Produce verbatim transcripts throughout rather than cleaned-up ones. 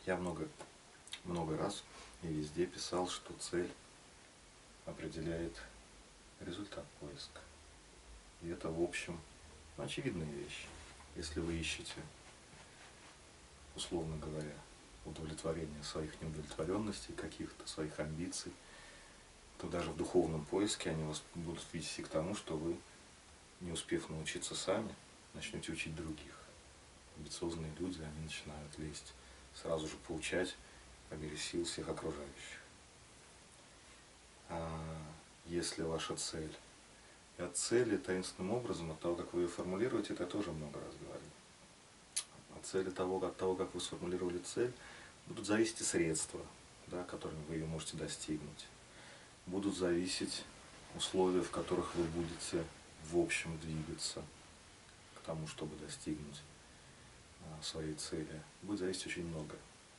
Я много, много раз и везде писал, что цель определяет результат поиска. И это, в общем, очевидная вещь. Если вы ищете, условно говоря, удовлетворение своих неудовлетворенностей, каких-то своих амбиций, то даже в духовном поиске они вас будут вести к тому, что вы, не успев научиться сами, начнете учить других. Амбициозные люди, они начинают лезть, сразу же поучать по мере сил всех окружающих. А если ваша цель, и от цели таинственным образом, от того, как вы ее формулируете, это я тоже много раз говорил. От цели того, от того, как вы сформулировали цель, будут зависеть и средства, да, которыми вы ее можете достигнуть. Будут зависеть условия, в которых вы будете в общем двигаться к тому, чтобы достигнуть а, своей цели. Будет зависеть очень много.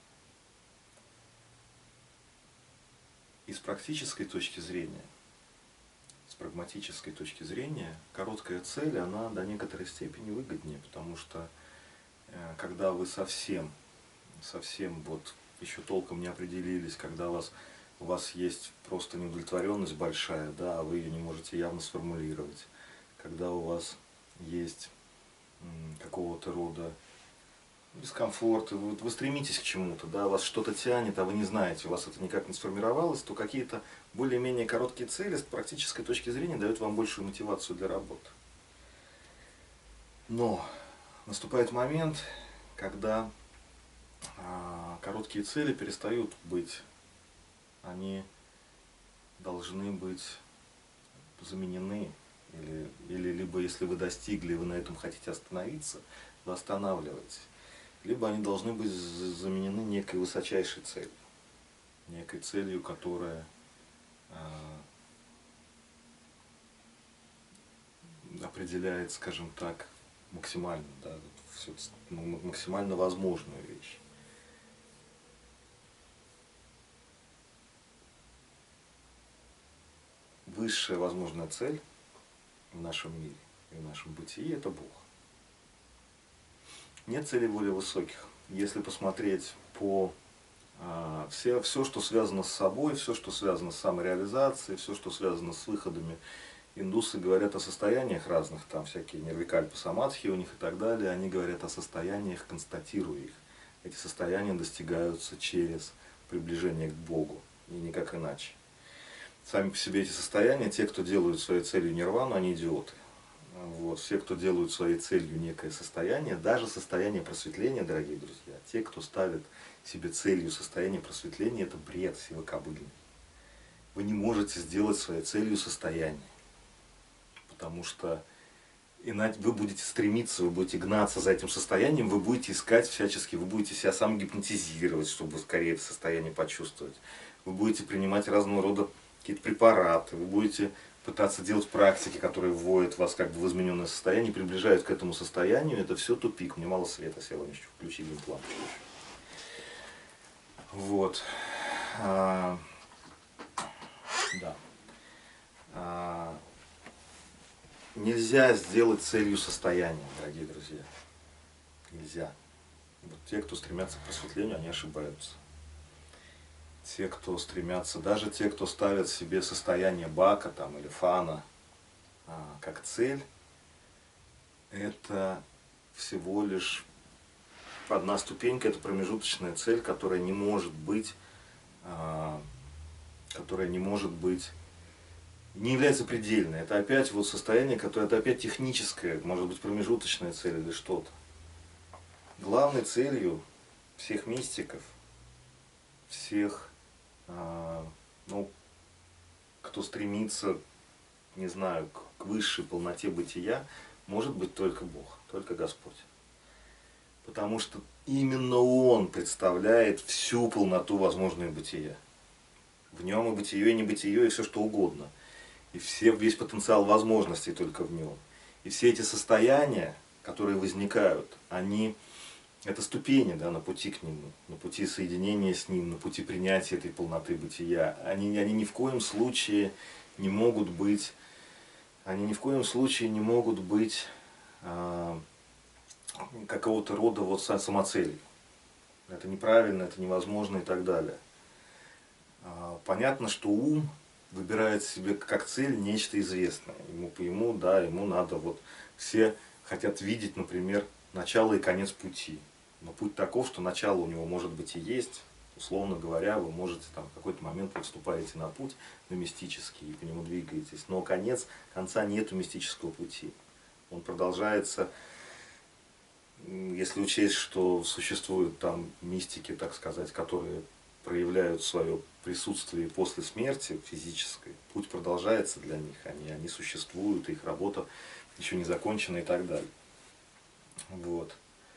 И с практической точки зрения, с прагматической точки зрения, короткая цель, она до некоторой степени выгоднее, потому что э, когда вы совсем, совсем вот еще толком не определились, когда у вас, у вас есть просто неудовлетворенность большая, да, а вы ее не можете явно сформулировать, когда у вас есть м, какого-то рода дискомфорт, вы, вы стремитесь к чему-то, да, вас что-то тянет, а вы не знаете, у вас это никак не сформировалось, то какие-то более-менее короткие цели с практической точки зрения дают вам большую мотивацию для работы. Но наступает момент, когда а, короткие цели перестают быть, они должны быть заменены, или, или либо если вы достигли, вы на этом хотите остановиться, вы останавливаете. Либо они должны быть заменены некой высочайшей целью, некой целью, которая э, определяет, скажем так, максимально, да, все, ну, максимально возможную вещь. Высшая возможная цель в нашем мире и в нашем бытии – это Бог. Нет целей более высоких. Если посмотреть по а, все, все, что связано с собой, все, что связано с самореализацией, все, что связано с выходами, индусы говорят о состояниях разных, там всякие нирвикальпа самадхи у них и так далее, они говорят о состояниях, констатируя их. Эти состояния достигаются через приближение к Богу, и никак иначе. Сами по себе эти состояния, те, кто делают своей целью нирвану, они идиоты. Вот. Все, кто делают своей целью некое состояние, даже состояние просветления, дорогие друзья, те, кто ставит себе целью состояние просветления, это бред сивокобыльный. Вы не можете сделать своей целью состояние, потому что иначе вы будете стремиться, вы будете гнаться за этим состоянием, вы будете искать всячески, вы будете себя сам гипнотизировать, чтобы скорее это состояние почувствовать. Вы будете принимать разного рода какие-то препараты, вы будете пытаться делать практики, которые вводят вас как бы в измененное состояние, приближают к этому состоянию, это все тупик. Мне мало света, села еще включили лампочку. Вот. А, да. А, нельзя сделать целью состояние, дорогие друзья. Нельзя. Вот те, кто стремятся к просветлению, они ошибаются. Те, кто стремятся, даже те, кто ставят себе состояние бака там, или фана а, как цель, это всего лишь одна ступенька, это промежуточная цель, которая не может быть, а, которая не может быть, не является предельной. Это опять вот состояние, которое, это опять техническое, может быть промежуточная цель или что-то. Главной целью всех мистиков, всех ну, кто стремится, не знаю, к высшей полноте бытия, может быть только Бог, только Господь. Потому что именно Он представляет всю полноту возможного бытия. В Нем и бытие, и небытие, и все что угодно. И все, весь потенциал возможностей только в Нем. И все эти состояния, которые возникают, они... Это ступени, да, на пути к Нему, на пути соединения с Ним, на пути принятия этой полноты бытия. Они, они ни в коем случае не могут быть, они ни в коем случае не могут быть э, какого-то рода вот самоцелью. это неправильно, это невозможно и так далее. Понятно, что ум выбирает себе как цель нечто известное. Ему, ему, да, ему надо, вот все хотят видеть, например, начало и конец пути. Но путь таков, что начало у него может быть и есть. Условно говоря, вы можете там, в какой-то момент вы вступаете на путь, на мистический, и по нему двигаетесь. Но конец, конца нету мистического пути. Он продолжается, если учесть, что существуют там мистики, так сказать, которые проявляют свое присутствие после смерти физической, путь продолжается для них, они, они существуют, их работа еще не закончена и так далее. Вот.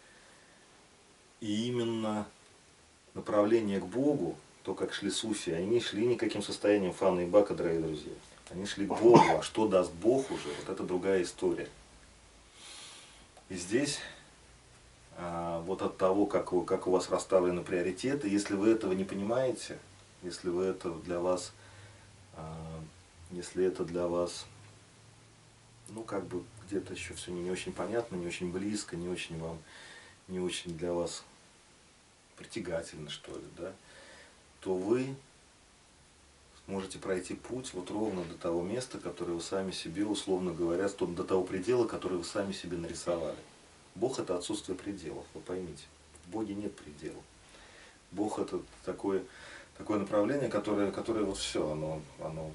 И именно направление к Богу, то, как шли суфии, они шли никаким состоянием фана и бака, дорогие друзья. Они шли к Богу, а что даст Бог уже, вот это другая история. И здесь а, вот от того, как, вы, как у вас расставлены приоритеты, если вы этого не понимаете, если вы это для вас, а, если это для вас, ну как бы где-то еще все не, не очень понятно, не очень близко, не очень вам, не очень для вас притягательно, что ли, да, то вы сможете пройти путь вот ровно до того места, которое вы сами себе, условно говоря, до того предела, который вы сами себе нарисовали. Бог — это отсутствие пределов, вы поймите. В Боге нет пределов. Бог — это такое, такое направление, которое, которое вот все, оно, оно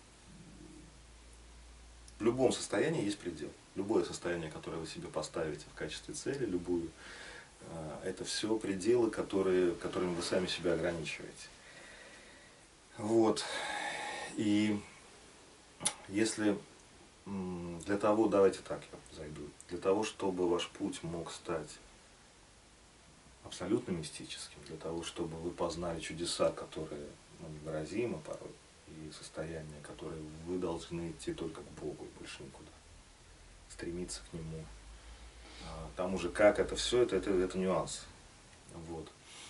в любом состоянии есть предел. Любое состояние, которое вы себе поставите в качестве цели, любую, это все пределы, которые, которыми вы сами себя ограничиваете. Вот. И если для того, давайте так я зайду, для того, чтобы ваш путь мог стать абсолютно мистическим, для того, чтобы вы познали чудеса, которые ну, невыразимы порой, и состояния, которые вы должны идти только к Богу и больше никуда, стремиться к Нему. Там уже как это все, это, это, это нюанс. Вот.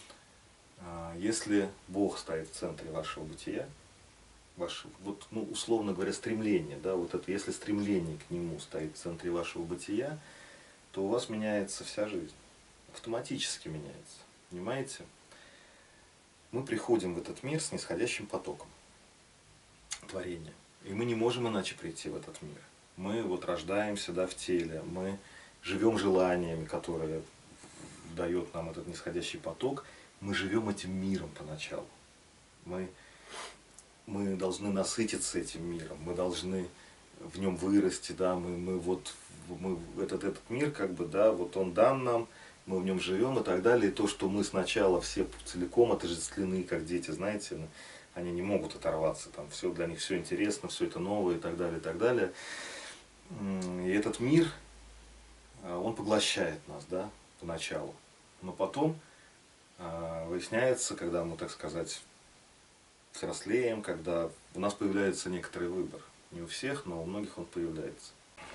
Если Бог стоит в центре вашего бытия, ваше, вот, ну, условно говоря, стремление, да, вот это, если стремление к Нему стоит в центре вашего бытия, то у вас меняется вся жизнь. Автоматически меняется. Понимаете? Мы приходим в этот мир с нисходящим потоком творения. И мы не можем иначе прийти в этот мир. Мы вот рождаемся, да, в теле, мы живем желаниями, которые дает нам этот нисходящий поток. Мы живем этим миром поначалу. Мы, мы должны насытиться этим миром, мы должны в нем вырасти, да, мы, мы вот мы, этот, этот мир, как бы, да, вот он дан нам, мы в нем живем и так далее. И то, что мы сначала все целиком отождествлены, как дети, знаете, они не могут оторваться, там все для них все интересно, все это новое и так далее, и так далее. И этот мир, он поглощает нас, да, поначалу. Но потом выясняется, когда мы, так сказать, взрослеем, когда у нас появляется некоторый выбор. Не у всех, но у многих он появляется.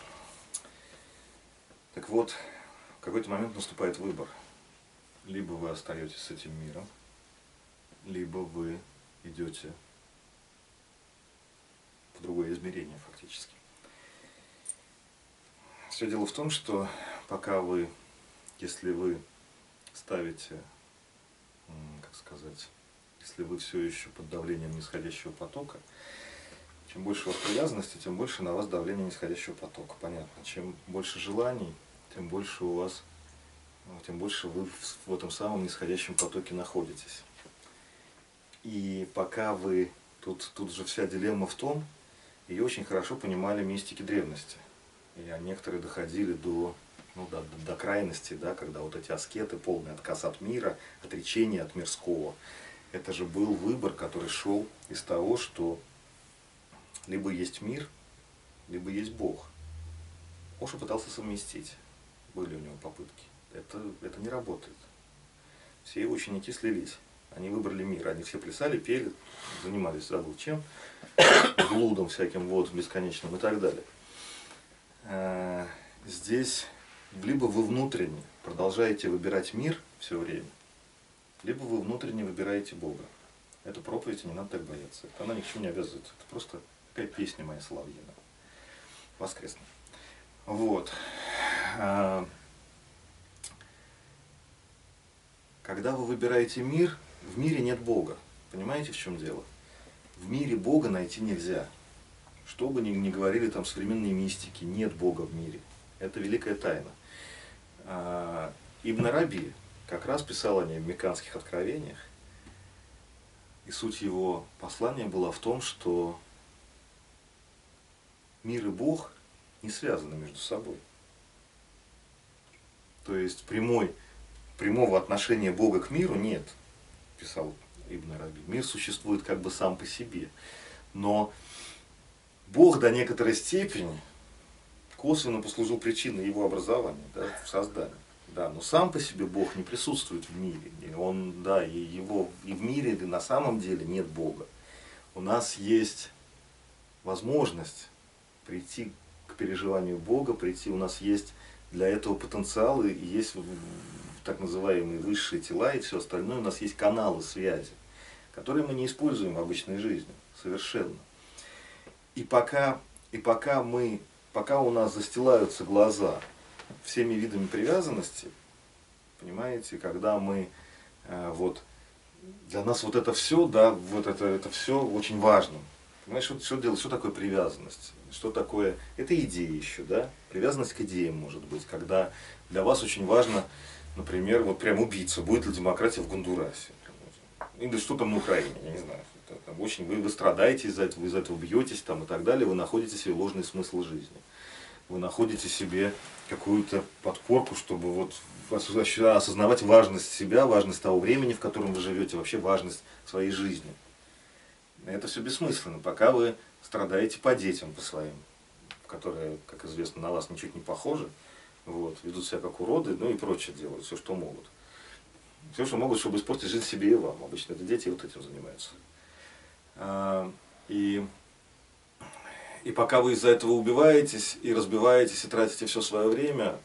Так вот, в какой-то момент наступает выбор. Либо вы остаетесь с этим миром, либо вы идете в другое измерение фактически. Все дело в том, что пока вы, если вы ставите, как сказать, если вы все еще под давлением нисходящего потока, чем больше у вас привязанности, тем больше на вас давление нисходящего потока. Понятно. Чем больше желаний, тем больше у вас, тем больше вы в этом самом нисходящем потоке находитесь. И пока вы, тут, тут же вся дилемма в том, ее очень хорошо понимали мистики древности. И некоторые доходили до, ну, до, до крайности, да, когда вот эти аскеты, полный отказ от мира, отречение от мирского. Это же был выбор, который шел из того, что либо есть мир, либо есть Бог. Оша пытался совместить. Были у него попытки. Это, это не работает. Все его ученики слились. Они выбрали мир. Они все плясали, пели, занимались, забыл чем, блудом всяким, вот, бесконечным и так далее. А, здесь либо вы внутренне продолжаете выбирать мир все время, либо вы внутренне выбираете Бога. Эту проповедь, не надо так бояться. Она ни к чему не обязывает. Это просто такая песня моя соловьиная. Воскресная. Вот. Когда вы выбираете мир, в мире нет Бога. Понимаете, в чем дело? В мире Бога найти нельзя. Что бы ни, ни говорили там современные мистики, нет Бога в мире. Это великая тайна. А, Ибн Араби как раз писал о ней в Мекканских откровениях. И суть его послания была в том, что мир и Бог не связаны между собой. То есть прямой, прямого отношения Бога к миру нет, писал Ибн Араби. Мир существует как бы сам по себе. Но Бог до некоторой степени косвенно послужил причиной его образования, да, создания. Да, но сам по себе Бог не присутствует в мире. И он, да, и его и в мире и на самом деле нет Бога. У нас есть возможность прийти к переживанию Бога, прийти, у нас есть для этого потенциалы, и есть так называемые высшие тела и все остальное, у нас есть каналы связи, которые мы не используем в обычной жизни совершенно. И пока, и пока мы, пока у нас застилаются глаза всеми видами привязанности, понимаете, когда мы, э, вот, для нас вот это все, да, вот это, это все очень важно. Понимаешь, что, что делать, что такое привязанность? Что такое, это идеи еще, да? Привязанность к идеям может быть, когда для вас очень важно, например, вот прям убийца, будет ли демократия в Гондурасе. Или что там на Украине, я не знаю. Это, там, очень, вы, вы страдаете из-за этого, вы из-за этого бьетесь там, и так далее, вы находите себе ложный смысл жизни. Вы находите себе какую-то подпорку, чтобы вот осознавать важность себя, важность того времени, в котором вы живете, вообще важность своей жизни. Это все бессмысленно, пока вы страдаете по детям, по своим, которые, как известно, на вас ничуть не похожи, вот, ведут себя как уроды, ну и прочее делают, все, что могут. Все, что могут, чтобы испортить жизнь себе и вам. Обычно это дети вот этим занимаются. И, и пока вы из-за этого убиваетесь и разбиваетесь и тратите все свое время,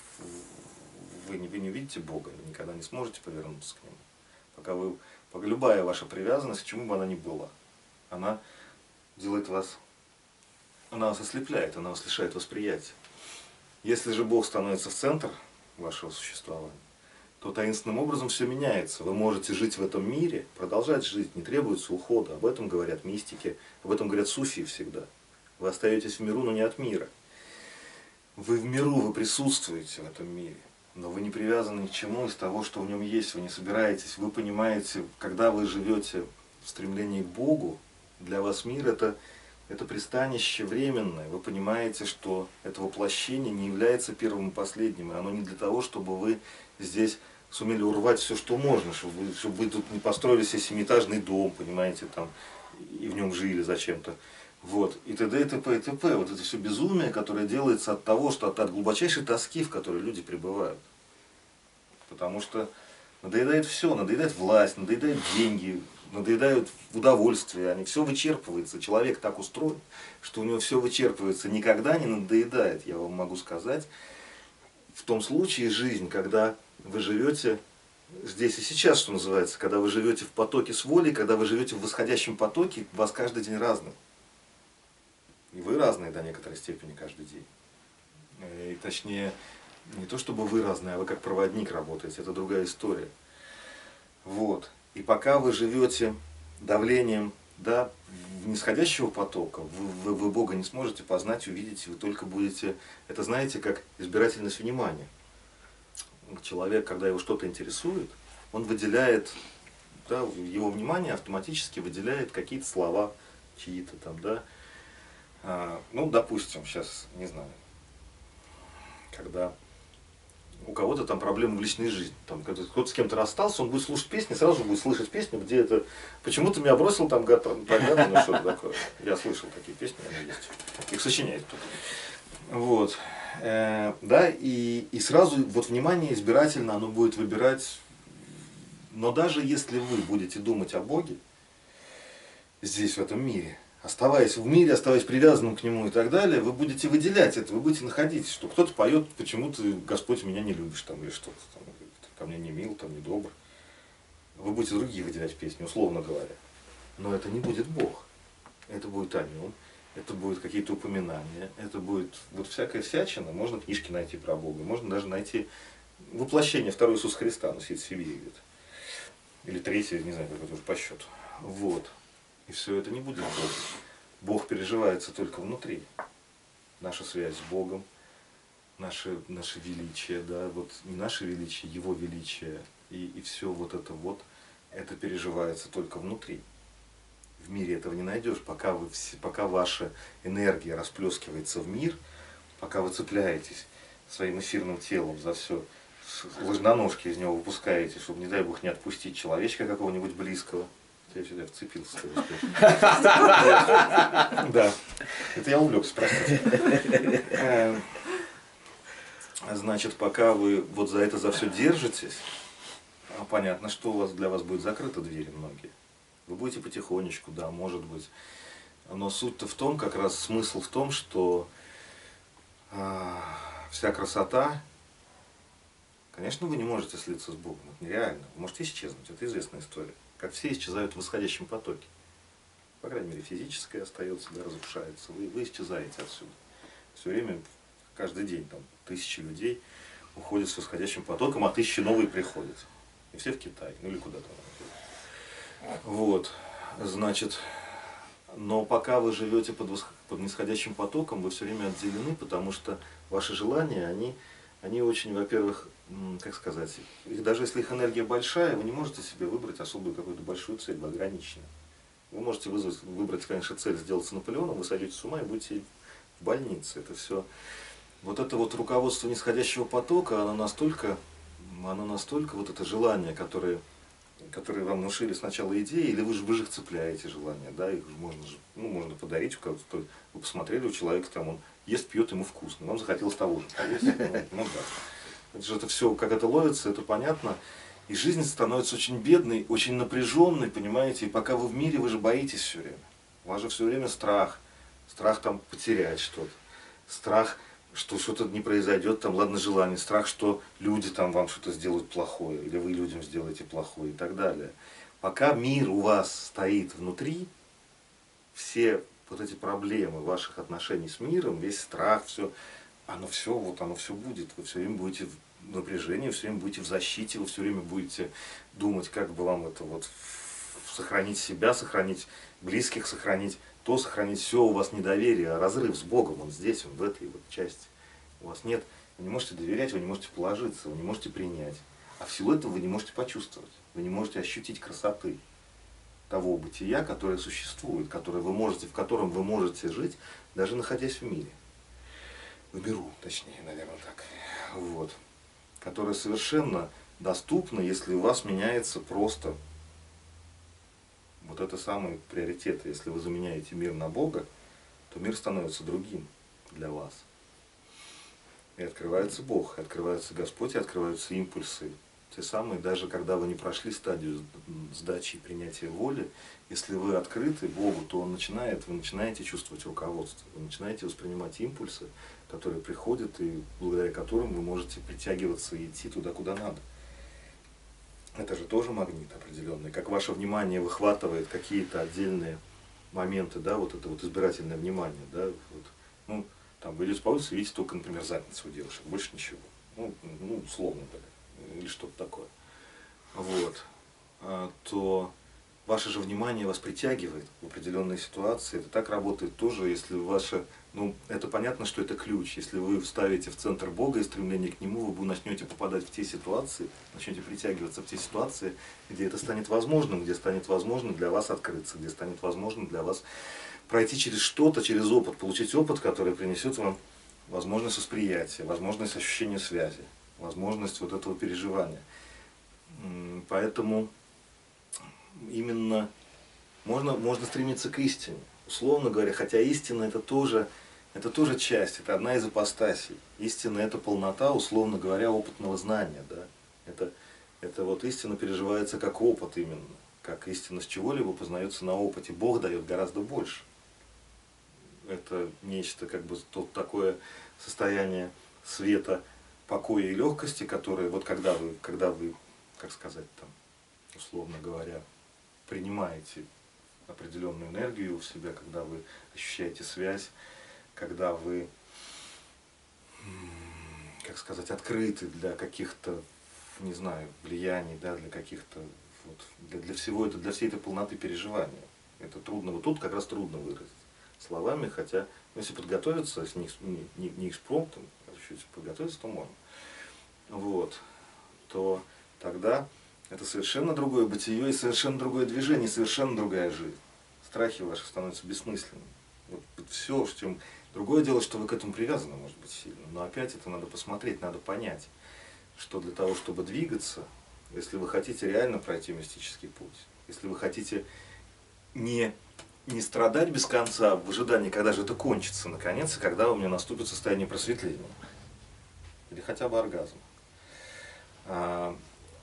вы не, вы не видите Бога, вы никогда не сможете повернуться к Нему. Пока вы, пока любая ваша привязанность, к чему бы она ни была, она делает вас, она вас ослепляет, она вас лишает восприятия. Если же Бог становится в центр вашего существования, то таинственным образом все меняется. Вы можете жить в этом мире, продолжать жить, не требуется ухода. Об этом говорят мистики, об этом говорят суфии всегда. Вы остаетесь в миру, но не от мира. Вы в миру, вы присутствуете в этом мире, но вы не привязаны ни к чему из того, что в нем есть. Вы не собираетесь, вы понимаете, когда вы живете в стремлении к Богу, для вас мир это, это пристанище временное. Вы понимаете, что это воплощение не является первым и последним. И оно не для того, чтобы вы здесь сумели урвать все, что можно, чтобы вы, чтобы вы тут не построили себе семиэтажный дом, понимаете, там, и в нем жили зачем-то. Вот, и т.д. и т.п. и т.п. Вот это все безумие, которое делается от того, что от, от глубочайшей тоски, в которой люди пребывают. Потому что надоедает все, надоедает власть, надоедают деньги, надоедают удовольствие, они все вычерпывается. Человек так устроен, что у него все вычерпывается, никогда не надоедает, я вам могу сказать. В том случае жизнь, когда вы живете здесь и сейчас, что называется, когда вы живете в потоке с волей, когда вы живете в восходящем потоке, у вас каждый день разный. И вы разные до некоторой степени каждый день. И, точнее, не то чтобы вы разные, а вы как проводник работаете, это другая история. Вот. И пока вы живете давлением, да, нисходящего потока, вы, вы, вы Бога не сможете познать, увидеть, вы только будете, это знаете, как избирательность внимания. Человек, когда его что-то интересует, он выделяет, да, его внимание автоматически выделяет какие-то слова чьи-то там, да. А, ну, допустим, сейчас, не знаю, когда у кого-то там проблемы в личной жизни, там кто-то с кем-то расстался, он будет слушать песни, сразу будет слышать песню, где это «Почему ты меня бросил, там гад прогадан», ну что-то такое. Я слышал такие песни, они есть. Их сочиняет кто-то. Вот. Э, да, и, и сразу вот внимание избирательно оно будет выбирать. Но даже если вы будете думать о Боге здесь, в этом мире, оставаясь в мире, оставаясь привязанным к нему и так далее, вы будете выделять это, вы будете находить, что кто-то поет, почему ты, Господь, меня не любишь, там, или что-то, там, ко мне не мил, там, не добр. Вы будете другие выделять песни, условно говоря. Но это не будет Бог. Это будет о нем, это будут какие-то упоминания, это будет вот всякая всячина. Можно книжки найти про Бога, можно даже найти воплощение второго Иисуса Христа, оно сидит в Сибири где-то. Или третье, не знаю, как это уже по счету. Вот. И все это не будет Богом. Бог переживается только внутри. Наша связь с Богом, наше, наше величие, да, вот не наше величие, Его величие, и, и все вот это вот, это переживается только внутри. В мире этого не найдешь, пока, вы, пока ваша энергия расплескивается в мир, пока вы цепляетесь своим эфирным телом за все, ложноножки из него выпускаете, чтобы, не дай Бог, не отпустить человечка какого-нибудь близкого. Я сюда вцепился. Да, это я увлекся, простите. Значит, пока вы вот за это за все держитесь, понятно, что у вас для вас будет закрыты двери многие. Вы будете потихонечку, да, может быть. Но суть-то в том, как раз смысл в том, что э, вся красота, конечно, вы не можете слиться с Богом, это нереально. Вы можете исчезнуть, это известная история. Как все исчезают в восходящем потоке. По крайней мере, физическое остается, да, разрушается. Вы, вы исчезаете отсюда. Все время, каждый день, там, тысячи людей уходят с восходящим потоком, а тысячи новые приходят. И все в Китай, ну или куда-то. Вот, значит, но пока вы живете под, восх... под нисходящим потоком, вы все время отделены, потому что ваши желания, они, они очень, во-первых, как сказать, их, даже если их энергия большая, вы не можете себе выбрать особую какую-то большую цель, вы ограничены. Вы можете вызвать, выбрать, конечно, цель сделаться Наполеоном, вы сойдете с ума и будете в больнице. Это все. Вот это вот руководство нисходящего потока, оно настолько, оно настолько, вот это желание, которое, которые вам внушили сначала идеи, или вы же, вы же их цепляете, желания, да, их же можно, ну, можно подарить у кого-то, вы посмотрели у человека, там он ест, пьет, ему вкусно, вам захотелось того же поесть, ну, ну да. Это же это все, как это ловится, это понятно. И жизнь становится очень бедной, очень напряженной, понимаете, и пока вы в мире, вы же боитесь все время. У вас же все время страх, страх там потерять что-то, страх, что что-то не произойдет, там, ладно, желание, страх, что люди там вам что-то сделают плохое, или вы людям сделаете плохое и так далее. Пока мир у вас стоит внутри, все вот эти проблемы ваших отношений с миром, весь страх, все, оно все, вот оно все будет, вы все время будете в напряжении, все время будете в защите, вы все время будете думать, как бы вам это вот сохранить себя, сохранить близких, сохранить то, сохранить все, у вас недоверие, разрыв с Богом, он здесь, он в этой вот части. У вас нет, вы не можете доверять, вы не можете положиться, вы не можете принять. А в силу этого вы не можете почувствовать, вы не можете ощутить красоты того бытия, которое существует, которое вы можете, в котором вы можете жить, даже находясь в мире. В миру, точнее, наверное, так. Вот. Которое совершенно доступно, если у вас меняется просто вот это самый приоритет. Если вы заменяете мир на Бога, то мир становится другим для вас. И открывается Бог, и открывается Господь, и открываются импульсы. Те самые, даже когда вы не прошли стадию сдачи и принятия воли, если вы открыты Богу, то Он начинает, вы начинаете чувствовать руководство, вы начинаете воспринимать импульсы, которые приходят, и благодаря которым вы можете притягиваться и идти туда, куда надо. Это же тоже магнит определенный. Как ваше внимание выхватывает какие-то отдельные моменты, да, вот это вот избирательное внимание, да, вот, ну, там вы идете по улице, видите только, например, задницу у девушек, больше ничего. Ну, ну условно говоря, или что-то такое. Вот. А, то ваше же внимание вас притягивает в определенные ситуации. Это так работает тоже, если ваше, ну, это понятно, что это ключ. Если вы вставите в центр Бога и стремление к Нему, вы начнете попадать в те ситуации, начнете притягиваться в те ситуации, где это станет возможным, где станет возможным для вас открыться, где станет возможным для вас пройти через что-то, через опыт, получить опыт, который принесет вам возможность восприятия, возможность ощущения связи, возможность вот этого переживания. Поэтому именно можно, можно стремиться к истине, условно говоря, хотя истина это тоже, это тоже часть, это одна из ипостасей. Истина это полнота, условно говоря, опытного знания. Да? Это, это вот истина переживается как опыт именно, как истина с чего-либо познается на опыте. Бог дает гораздо больше. Это нечто, как бы, то, такое состояние света, покоя и легкости, которое, вот когда вы, когда вы, как сказать, там, условно говоря, принимаете определенную энергию в себя, когда вы ощущаете связь, когда вы, как сказать, открыты для каких-то, не знаю, влияний, да, для каких-то вот, для, для всего это, для всей этой полноты переживания. Это трудно, вот тут как раз трудно выразить словами, хотя, ну, если подготовиться, если не, не, не, не экспромтом, а чуть подготовиться, то можно. Вот, то тогда это совершенно другое бытие и совершенно другое движение, и совершенно другая жизнь. Страхи ваши становятся бессмысленными. Вот, вот все, в чем... Другое дело, что вы к этому привязаны, может быть, сильно. Но опять это надо посмотреть, надо понять, что для того, чтобы двигаться, если вы хотите реально пройти мистический путь, если вы хотите не, не страдать без конца в ожидании, когда же это кончится, наконец, и когда у меня наступит состояние просветления, или хотя бы оргазм, а,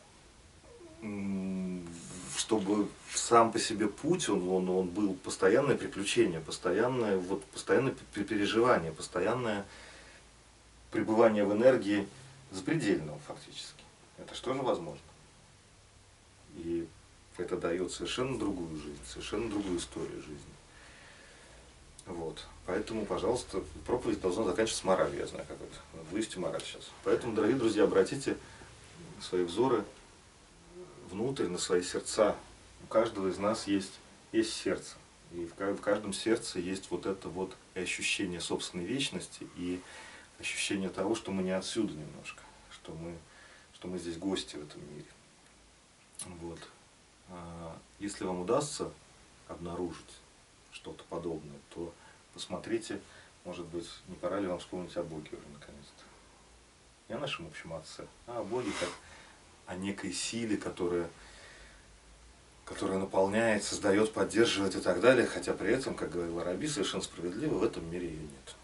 чтобы сам по себе путь, он, он, он был постоянное приключение, постоянное, вот, постоянное переживание, постоянное пребывание в энергии запредельного фактически. Это что же возможно? И это дает совершенно другую жизнь, совершенно другую историю жизни. Вот. Поэтому, пожалуйста, проповедь должна заканчиваться моралью, я знаю, как это. Вывести мораль сейчас. Поэтому, дорогие друзья, обратите свои взоры внутрь, на свои сердца. У каждого из нас есть, есть сердце. И в каждом сердце есть вот это вот ощущение собственной вечности и ощущение того, что мы не отсюда немножко, что мы, что мы здесь гости в этом мире. Вот. Если вам удастся обнаружить что-то подобное, то посмотрите, может быть, не пора ли вам вспомнить о Боге уже наконец-то. Не о нашем общем Отце, а о Боге как о некой силе, которая, которая наполняет, создает, поддерживает и так далее, хотя при этом, как говорил Араби, совершенно справедливо, в этом мире ее нет.